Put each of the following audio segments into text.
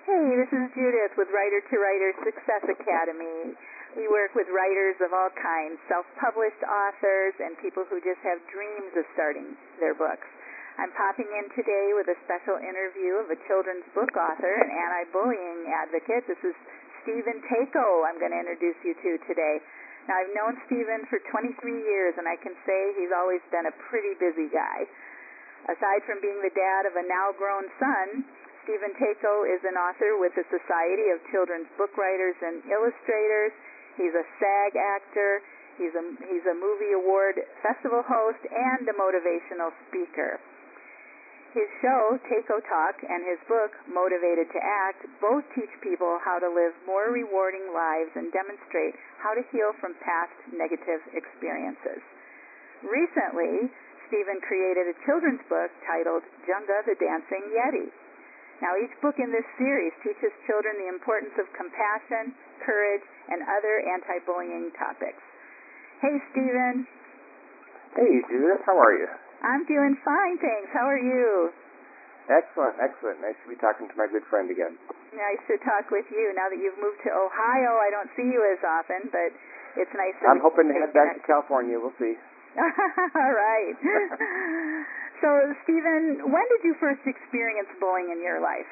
Hey, this is Judith with Writer to Writer Success Academy. We work with writers of all kinds, self-published authors and people who just have dreams of starting their books. I'm popping in today with a special interview of a children's book author and anti-bullying advocate. This is Stephen Tako I'm going to introduce you to today. Now, I've known Stephen for 23 years, and I can say he's always been a pretty busy guy. Aside from being the dad of a now-grown son, Stephen Tako is an author with the Society of Children's Book Writers and Illustrators. He's a SAG actor. He's a movie award festival host and a motivational speaker. His show, Tako Talk, and his book, Motivated to Act, both teach people how to live more rewarding lives and demonstrate how to heal from past negative experiences. Recently, Stephen created a children's book titled Junga the Dancing Yeti. Now, each book in this series teaches children the importance of compassion, courage, and other anti-bullying topics. Hey, Stephen. Hey, Judith. How are you? I'm doing fine, thanks. How are you? Excellent, excellent. Nice to be talking to my good friend again. Nice to talk with you. Now that you've moved to Ohio, I don't see you as often, but it's nice to I'm hoping to head back to California. We'll see. All right. So, Stephen, when did you first experience bullying in your life?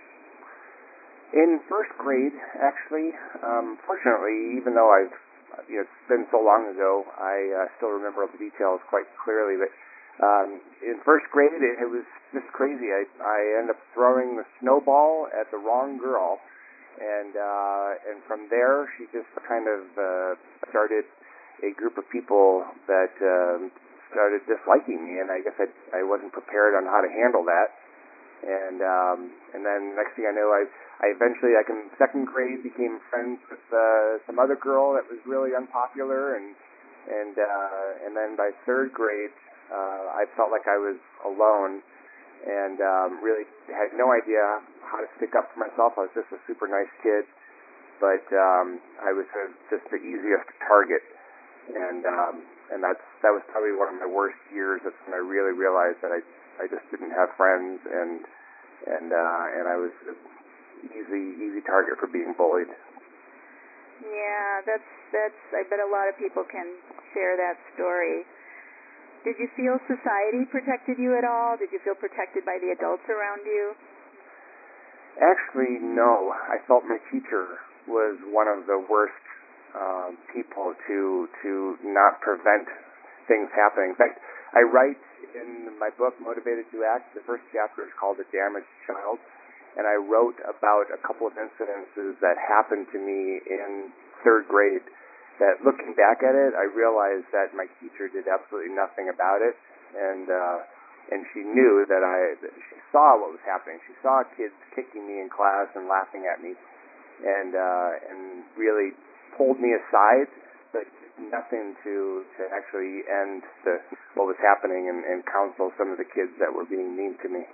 In first grade, actually. Fortunately, even though it's been so long ago, I still remember all the details quite clearly. But in first grade, it was just crazy. I ended up throwing the snowball at the wrong girl, and from there, she just kind of started a group of people that started disliking me, and I guess I wasn't prepared on how to handle that. And then next thing I know, I eventually, like in second grade, became friends with some other girl that was really unpopular, and then by third grade, I felt like I was alone, and really had no idea how to stick up for myself. I was just a super nice kid, but I was just the easiest target. And that was probably one of my worst years. That's when I really realized that I just didn't have friends, and I was an easy target for being bullied. Yeah, that's. I bet a lot of people can share that story. Did you feel society protected you at all? Did you feel protected by the adults around you? Actually, no. I felt my teacher was one of the worst people to not prevent things happening. In fact, I write in my book, Motivated to Act, the first chapter is called The Damaged Child, and I wrote about a couple of incidences that happened to me in third grade that, looking back at it, I realized that my teacher did absolutely nothing about it, and she knew that she saw what was happening. She saw kids kicking me in class and laughing at me, and really pulled me aside, but nothing to actually end what was happening and counsel some of the kids that were being mean to me.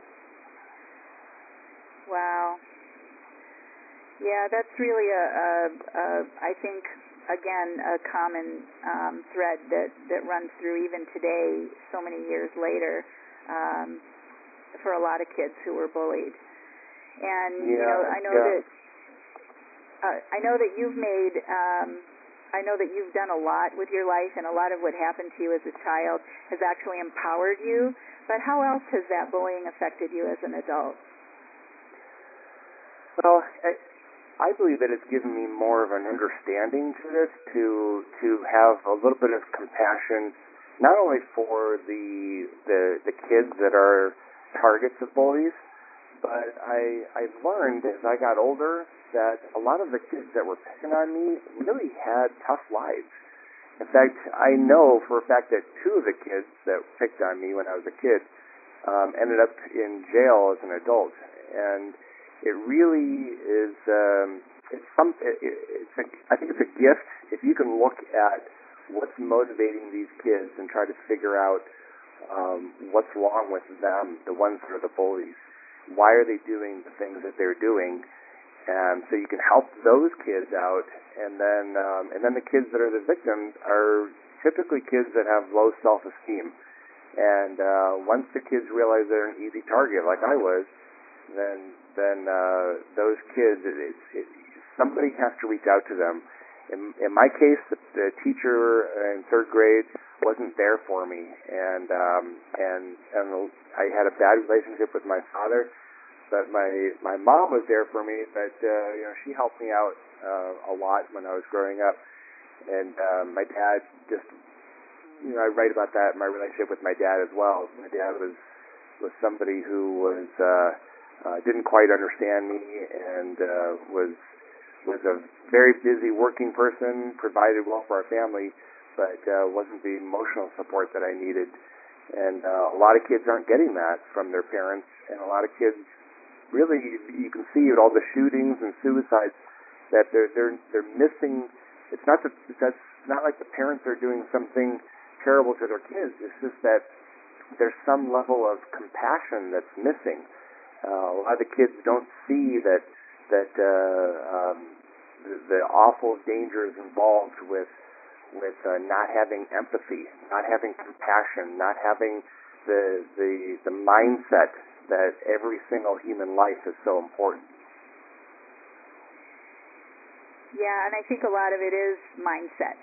Wow. Yeah, that's really I think, again, a common thread that runs through even today, so many years later, for a lot of kids who were bullied. And I know that you've made, I know that you've done a lot with your life, and a lot of what happened to you as a child has actually empowered you. But how else has that bullying affected you as an adult? Well, I believe that it's given me more of an understanding to this, to have a little bit of compassion, not only for the kids that are targets of bullies, but I've learned as I got older that a lot of the kids that were picking on me really had tough lives. In fact, I know for a fact that two of the kids that picked on me when I was a kid ended up in jail as an adult. And it really is, I think it's a gift if you can look at what's motivating these kids and try to figure out what's wrong with them, the ones that are the bullies. Why are they doing the things that they're doing? And so you can help those kids out, and then the kids that are the victims are typically kids that have low self-esteem. And once the kids realize they're an easy target, like I was, then those kids, somebody has to reach out to them. In my case, the teacher in third grade wasn't there for me, and I had a bad relationship with my father. But my mom was there for me. But she helped me out a lot when I was growing up. And my dad just, I write about that in my relationship with my dad as well. My dad was somebody who was didn't quite understand me and was a very busy working person, provided well for our family, but wasn't the emotional support that I needed. And a lot of kids aren't getting that from their parents, and a lot of kids really, you can see at all the shootings and suicides that they're missing. It's not that's not like the parents are doing something terrible to their kids. It's just that there's some level of compassion that's missing. A lot of the kids don't see that the awful dangers involved with not having empathy, not having compassion, not having the mindset that every single human life is so important. Yeah, and I think a lot of it is mindset.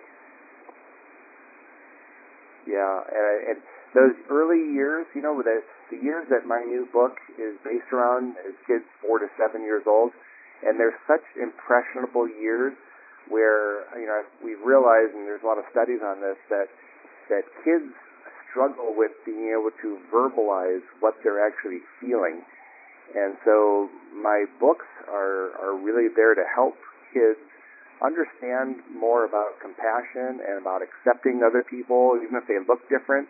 Yeah, and those early years, the years that my new book is based around is kids 4 to 7 years old, and they're such impressionable years where, we've realized, and there's a lot of studies on this, that kids struggle with being able to verbalize what they're actually feeling. And so my books are really there to help kids understand more about compassion and about accepting other people, even if they look different,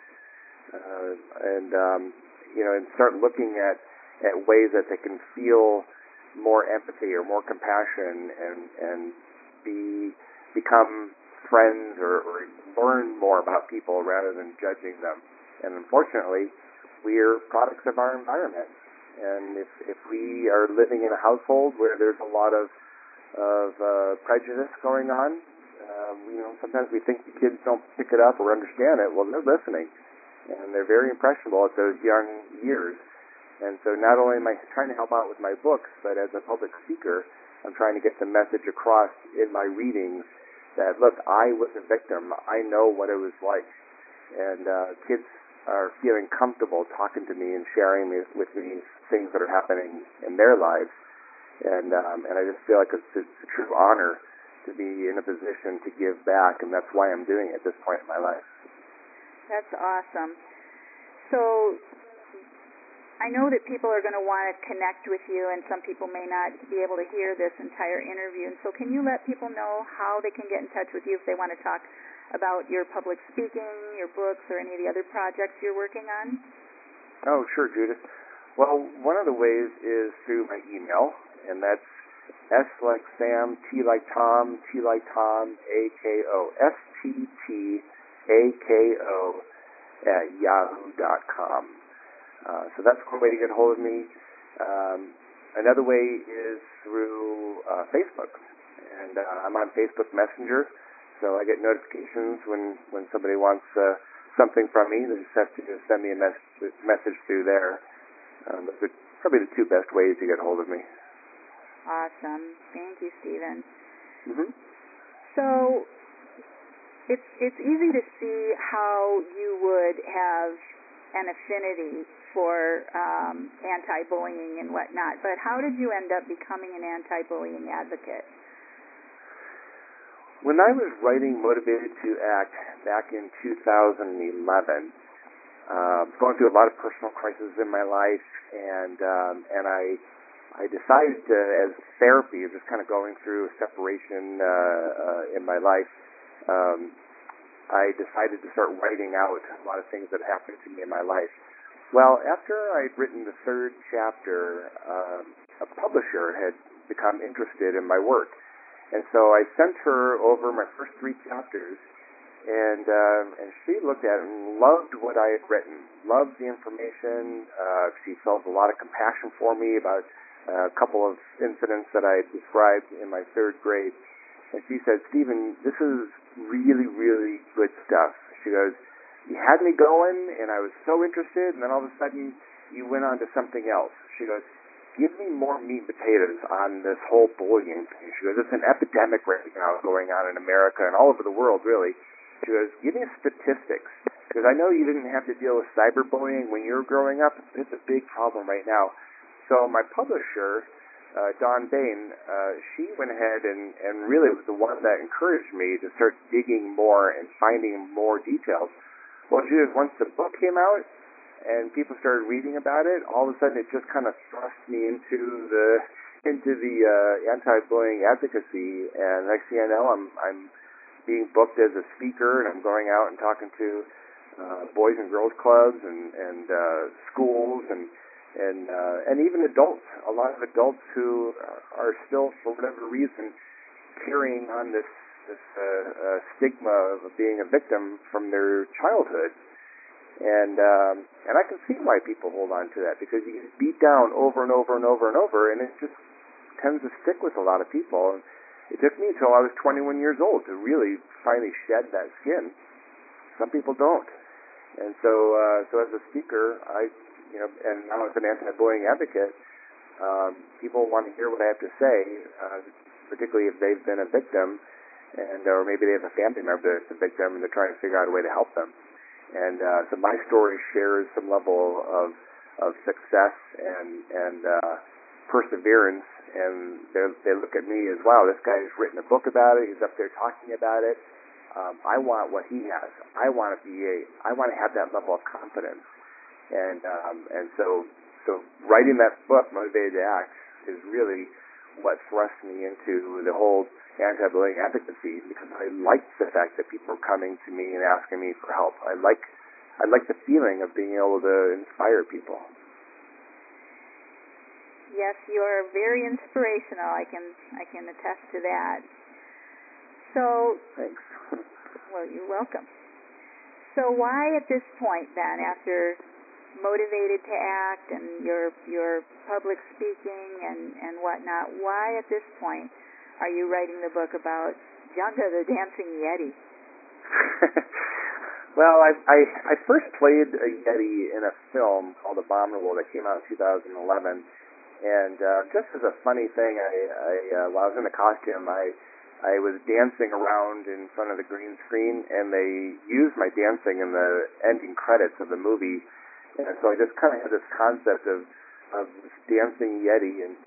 and start looking at ways that they can feel more empathy or more compassion and become friends or learn more about people rather than judging them. And unfortunately, we are products of our environment. And if we are living in a household where there's a lot of prejudice going on, sometimes we think the kids don't pick it up or understand it. Well, they're listening, and they're very impressionable at those young years. And so not only am I trying to help out with my books, but as a public speaker, I'm trying to get the message across in my readings that, look, I was a victim. I know what it was like. And kids are feeling comfortable talking to me and sharing with me things that are happening in their lives. And I just feel like it's a true honor to be in a position to give back, and that's why I'm doing it at this point in my life. That's awesome. So I know that people are going to want to connect with you, and some people may not be able to hear this entire interview. And so can you let people know how they can get in touch with you if they want to talk about your public speaking, your books, or any of the other projects you're working on? Oh, sure, Judith. Well, one of the ways is through my email, and that's S like Sam, T like Tom, T like Tom, A-K-O, STTAKO @yahoo.com. So that's one way to get a hold of me. Another way is through Facebook, and I'm on Facebook Messenger, so I get notifications when somebody wants something from me. They just have to send me a message through there. Those are probably the two best ways to get a hold of me. Awesome. Thank you, Stephen. Mm-hmm. So it's easy to see how you would have an affinity for anti-bullying and whatnot, but how did you end up becoming an anti-bullying advocate? When I was writing Motivated to Act back in 2011, going through a lot of personal crises in my life, and I decided to, as therapy, just kind of going through a separation in my life, I decided to start writing out a lot of things that happened to me in my life. Well, after I'd written the third chapter, a publisher had become interested in my work. And so I sent her over my first 3 chapters, and she looked at it and loved what I had written, loved the information. She felt a lot of compassion for me about a couple of incidents that I had described in my 3rd grade. And she said, Stephen, this is really, really good stuff. She goes, you had me going, and I was so interested, and then all of a sudden you went on to something else. She goes, give me more meat and potatoes on this whole bullying thing. She goes, it's an epidemic right now going on in America and all over the world, really. She goes, give me statistics. Because I know you didn't have to deal with cyberbullying when you were growing up. It's a big problem right now. So my publisher, Dawn Bain, she went ahead and really was the one that encouraged me to start digging more and finding more details. Well, Judith, once the book came out and people started reading about it, all of a sudden it just kind of thrust me into the anti-bullying advocacy. And next thing I know, I'm being booked as a speaker, and I'm going out and talking to boys and girls clubs and schools and even adults. A lot of adults who are still, for whatever reason, carrying on this stigma of being a victim from their childhood. And I can see why people hold on to that, because you get beat down over and over and over and over, and it just tends to stick with a lot of people. And it took me until I was 21 years old to really finally shed that skin. Some people don't. And so as a speaker, and now as an anti-bullying advocate, people want to hear what I have to say, particularly if they've been a victim, or maybe they have a family member that's a victim, and they're trying to figure out a way to help them. And so my story shares some level of success and perseverance, and they look at me as, wow, this guy's written a book about it. He's up there talking about it. I want what he has. I want to have that level of confidence. And so writing that book, Motivated to Act, is really what thrust me into the whole anti-bullying advocacy, because I like the fact that people are coming to me and asking me for help. I like the feeling of being able to inspire people. Yes, you're very inspirational. I can attest to that. So, thanks. Well, you're welcome. So why at this point then, after Motivated to Act and your public speaking and whatnot, why at this point are you writing the book about Junga the Dancing Yeti? Well, I first played a Yeti in a film called Abominable that came out in 2011, and just as a funny thing, while I was in the costume, I was dancing around in front of the green screen, and they used my dancing in the ending credits of the movie. And so I just kind of had this concept of this dancing Yeti, and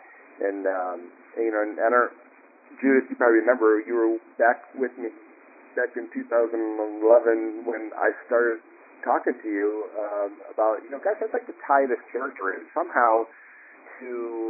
Judith, you probably remember, you were back with me back in 2011 when I started talking to you about, guys, I'd like to tie this character in somehow to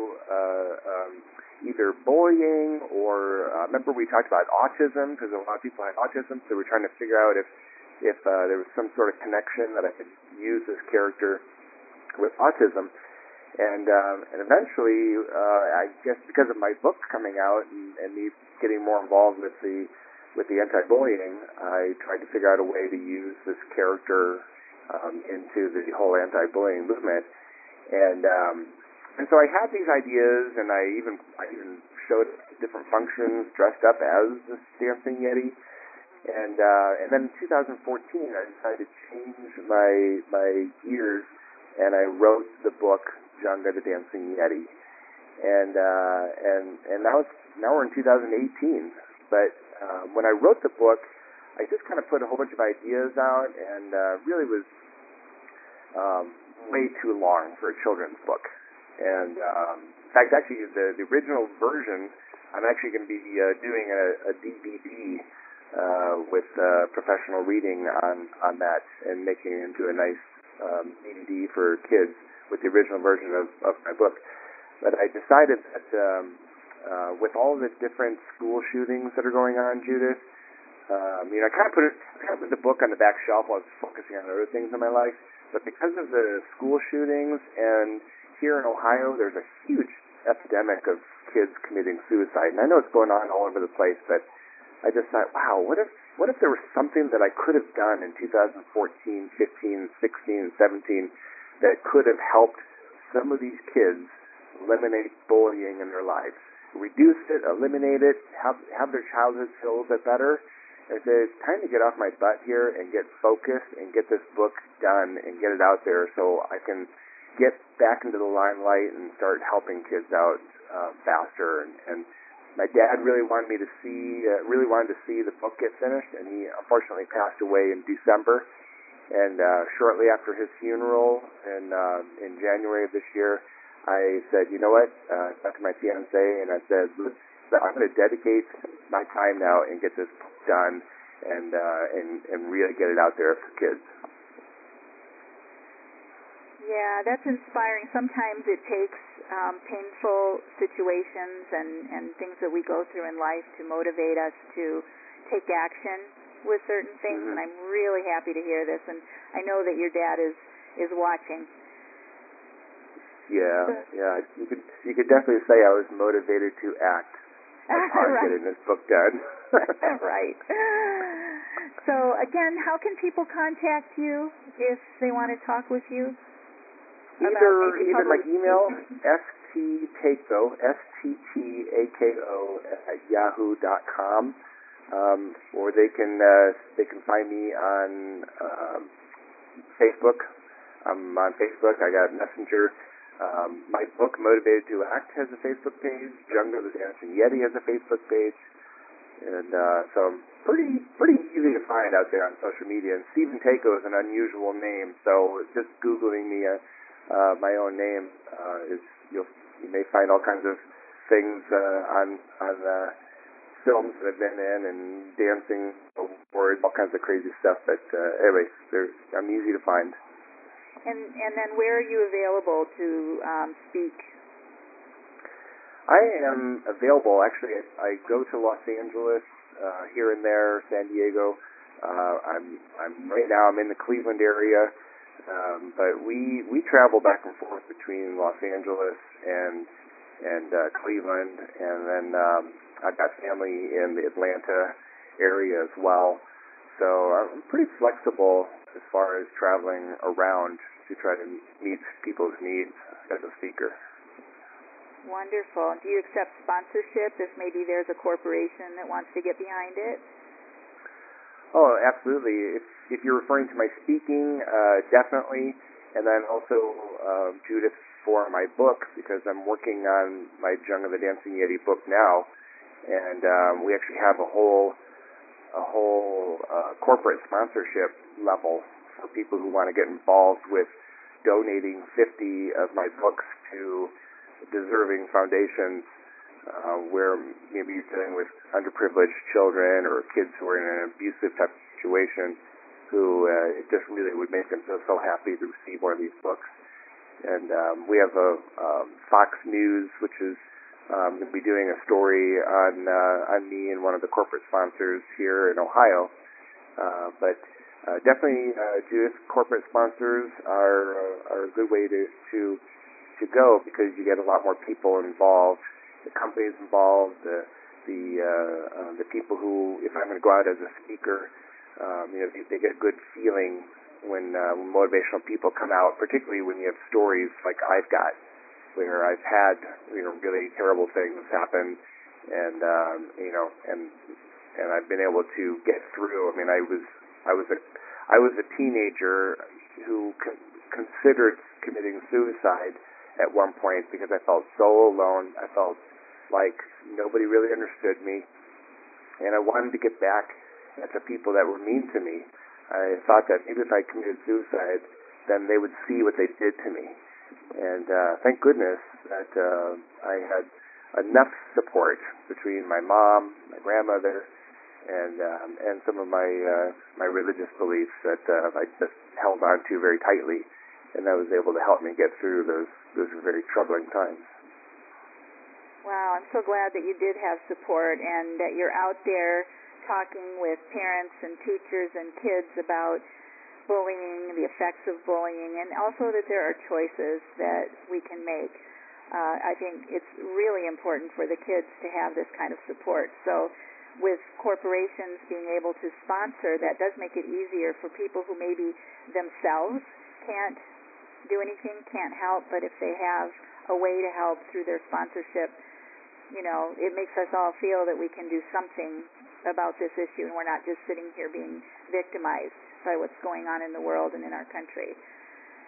either bullying or remember we talked about autism, because a lot of people had autism, so we're trying to figure out if there was some sort of connection that I could use this character with autism. And eventually, I guess because of my book coming out and me getting more involved with the anti-bullying, I tried to figure out a way to use this character into the whole anti-bullying movement. And so I had these ideas, and I even showed different functions dressed up as this dancing Yeti. And then in 2014, I decided to change my gears, and I wrote the book Junga the Dancing Yeti. And now we're in 2018. But when I wrote the book, I just kind of put a whole bunch of ideas out, and really was way too long for a children's book. And in fact, actually, the original version, I'm actually going to be doing a DVD with professional reading on that and making it into a nice DVD for kids with the original version of my book. But I decided that with all the different school shootings that are going on, Judith, I kind of put the book on the back shelf while I was focusing on other things in my life. But because of the school shootings, and here in Ohio, there's a huge epidemic of kids committing suicide. And I know it's going on all over the place, but I just thought, wow, what if there was something that I could have done in 2014, 15, 16, 17 that could have helped some of these kids eliminate bullying in their lives? Reduce it, eliminate it, have their childhood feel a little bit better. And I said, it's time to get off my butt here and get focused and get this book done and get it out there so I can get back into the limelight and start helping kids out faster. And my dad really wanted me to wanted to see the book get finished, and he unfortunately passed away in December. And shortly after his funeral in January of this year, I said, you know what? I talked to my fiance, and I said, I'm going to dedicate my time now and get this book done, and really get it out there for kids. Yeah, that's inspiring. Sometimes it takes painful situations and things that we go through in life to motivate us to take action with certain things, and I'm really happy to hear this, and I know that your dad is watching. Yeah. You could definitely say I was motivated to act upon right. getting this book done. Right. So again, how can people contact you if they want to talk with you? Either my email, sttako, STTAKO @yahoo.com. Or they can find me on Facebook. I'm on Facebook. I got Messenger. My book, Motivated to Act, has a Facebook page. Jungle the Dancing Yeti has a Facebook page, and so I'm pretty easy to find out there on social media. And Stephen Tako is an unusual name, so just Googling me my own name you may find all kinds of things on films that I've been in and dancing awards, all kinds of crazy stuff. But anyway, I'm easy to find. And then where are you available to speak? I am available. Actually, I go to Los Angeles here and there, San Diego. I'm right now. I'm in the Cleveland area, but we travel back and forth between Los Angeles and Cleveland, and then I've got family in the Atlanta area as well. So I'm pretty flexible as far as traveling around to try to meet people's needs as a speaker. Wonderful. Do you accept sponsorship if maybe there's a corporation that wants to get behind it? Oh, absolutely. If you're referring to my speaking, definitely. And then also, Judith, for my book, because I'm working on my Jungle the Dancing Yeti book now, and we actually have a whole corporate sponsorship level for people who want to get involved with donating 50 of my books to deserving foundations where maybe you're dealing with underprivileged children or kids who are in an abusive type of situation who it just really would make them so happy to receive one of these books. And we have a Fox News, which is going to be doing a story on me and one of the corporate sponsors here in Ohio. But definitely, Judith, corporate sponsors are a good way to go because you get a lot more people involved, the companies involved, the people who, if I'm going to go out as a speaker, they get a good feeling when motivational people come out, particularly when you have stories like I've got, where I've had really terrible things happen, and I've been able to get through. I mean, I was a teenager who considered committing suicide at one point because I felt so alone. I felt like nobody really understood me, and I wanted to get back at the people that were mean to me. I thought that maybe if I committed suicide, then they would see what they did to me. And thank goodness that I had enough support between my mom, my grandmother, and some of my religious beliefs that I just held on to very tightly, and that was able to help me get through those very troubling times. Wow, I'm so glad that you did have support and that you're out there talking with parents and teachers and kids about bullying, the effects of bullying, and also that there are choices that we can make. I think it's really important for the kids to have this kind of support. So with corporations being able to sponsor, that does make it easier for people who maybe themselves can't do anything, can't help, but if they have a way to help through their sponsorship, it makes us all feel that we can do something about this issue and we're not just sitting here being victimized by what's going on in the world and in our country.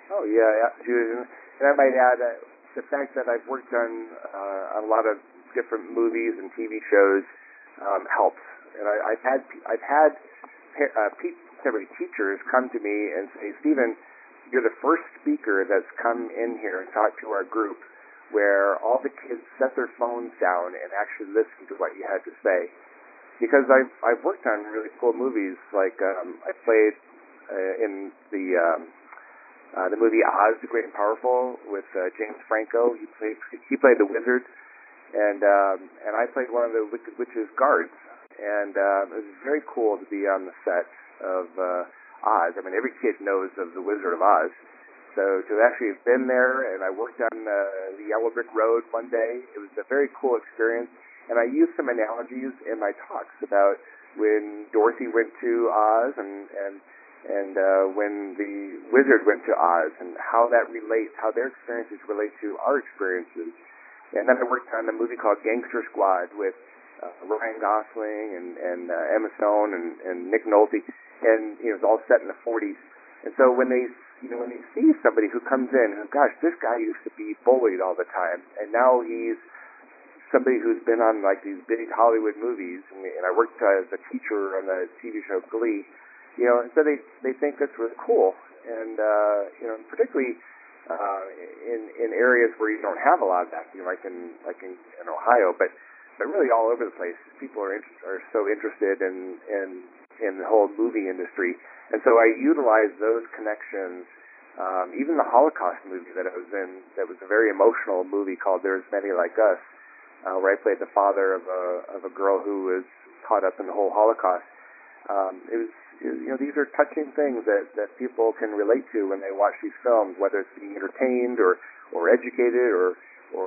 Oh yeah, Judith. And I might add the fact that I've worked on a lot of different movies and TV shows helps. And I've had several teachers come to me and say, Stephen, you're the first speaker that's come in here and talked to our group where all the kids set their phones down and actually listen to what you had to say. Because I've worked on really cool movies, like I played in the movie Oz, the Great and Powerful with James Franco. He played the wizard, and I played one of the Wicked Witch's guards. And it was very cool to be on the set of Oz. I mean, every kid knows of the Wizard of Oz. So to actually have been there, and I worked on the Yellow Brick Road one day, it was a very cool experience. And I used some analogies in my talks about when Dorothy went to Oz and when the wizard went to Oz, and how that relates, how their experiences relate to our experiences. And then I worked on a movie called Gangster Squad with Ryan Gosling and Emma Stone and Nick Nolte, and it was all set in the 40s. And so when they see somebody who comes in, and gosh, this guy used to be bullied all the time, and now he's somebody who's been on like these big Hollywood movies, and I worked as a teacher on the TV show Glee, and so they think that's really cool, and particularly in areas where you don't have a lot of that, like in Ohio, but really all over the place. People are so interested in the whole movie industry, and so I utilize those connections. Even the Holocaust movie that I was in, that was a very emotional movie called There's Many Like Us, where I played the father of a girl who was caught up in the whole Holocaust. These are touching things that people can relate to when they watch these films, whether it's being entertained or educated or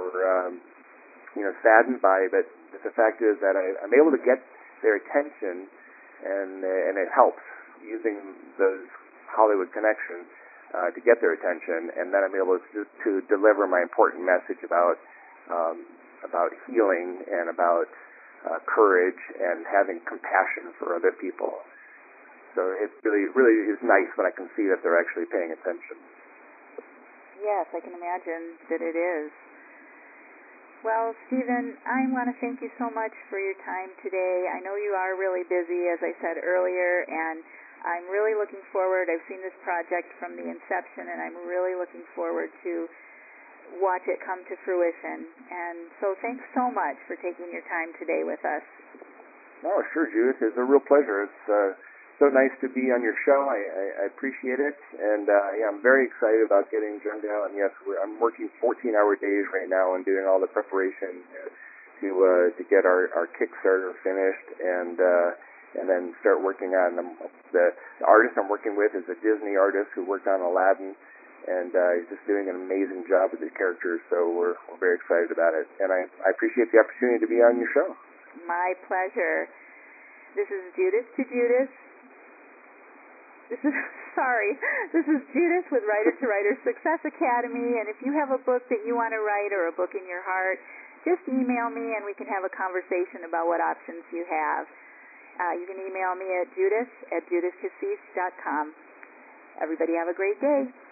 saddened by. But the fact is that I'm able to get their attention, and it helps using those Hollywood connections to get their attention, and then I'm able to deliver my important message about healing and about courage and having compassion for other people. So it really is nice when I can see that they're actually paying attention. Yes, I can imagine that it is. Well, Stephen, I want to thank you so much for your time today. I know you are really busy, as I said earlier, and I'm really looking forward. I've seen this project from the inception, and I'm really looking forward to watch it come to fruition. And so thanks so much for taking your time today with us. Oh, sure, Judith. It's a real pleasure. It's so nice to be on your show. I appreciate it. And I'm very excited about getting Joan Dow. And yes, I'm working 14-hour days right now and doing all the preparation to get our Kickstarter finished and then start working on the artist I'm working with is a Disney artist who worked on Aladdin. And he's just doing an amazing job with his characters, so we're very excited about it. And I appreciate the opportunity to be on your show. My pleasure. This is Judith to Judas. This is Judith with Writer to Writer Success Academy, and if you have a book that you want to write or a book in your heart, just email me and we can have a conversation about what options you have. You can email me at judith@judithcassis.com. Everybody have a great day.